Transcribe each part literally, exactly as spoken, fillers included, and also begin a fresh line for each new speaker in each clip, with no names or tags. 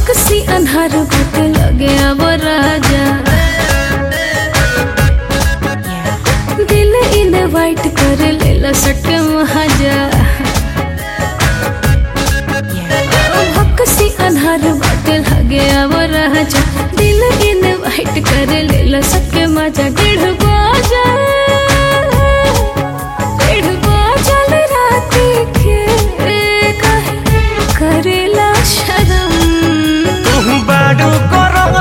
भक्सी अन्हार भूत लगे अब राजा दिल इनवाइट कर लेला सटे महाजा भक्सी अन्हार भूत लगे अब राजा दिल इनवाइट कर लेला सके मजा डेढ़ बाजा डेढ़ बाजल राती के करेला शरम
तुहु बाडू करम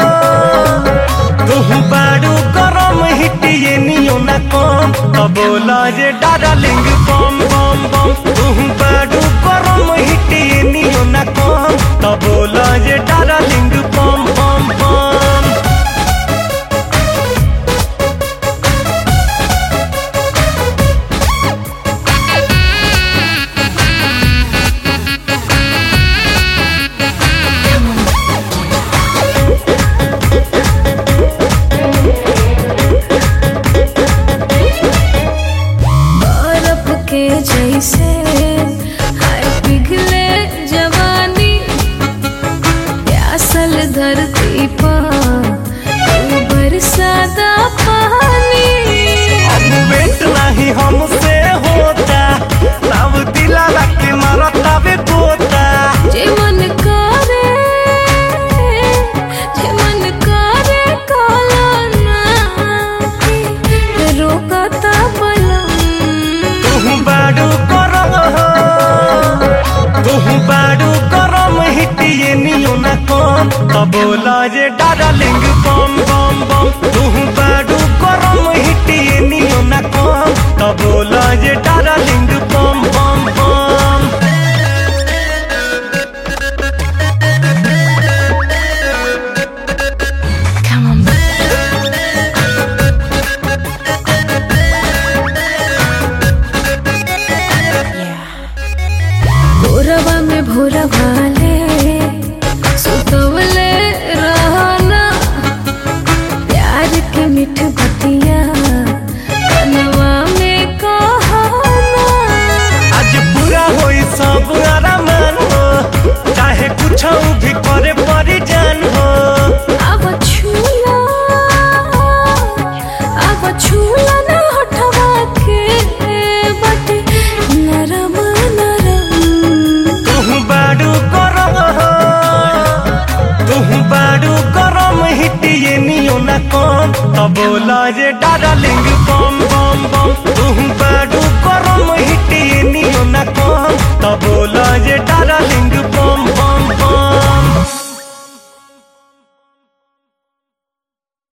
तुहु बाडू करम हिटिए नियो ना कम तो बोला जे डार्लिंग बम बम बम तुहु बाडू करम हिटिए नियो ना कम तो बोला जे डार्लिंग बम बम बम
के जैसे हाय पिघले जवानी प्यासल धरती पर बरसाता पानी
अब वेट नहीं हमसे होता तब दिला के मारता बे पोता
जे मन करे जे मन करे काला ना रोकता बलम
तुहु बाडू करम तुहु बाडू करम हिटिए नियो ना कम तो बोला जे डार्लिंग बम बम बम तुहु बाडू करम हिटिए नियो ना कम तो बोला जे डार्लिंग बम बम बम
Come on, भोरवा में भोरवा ले सुतवले रहना प्यार के मीठ बतिया कनवा में कहना
आज पूरा होई सब आरामान हो चाहे कुछ भी करे परी जान हो
अब छूला अब छूला ना हटवा के बटे नरम नरम
तुहु बाडू करम तुहु बाडू करम हिटिए नियो ना कम तो बोला जे डार्लिंग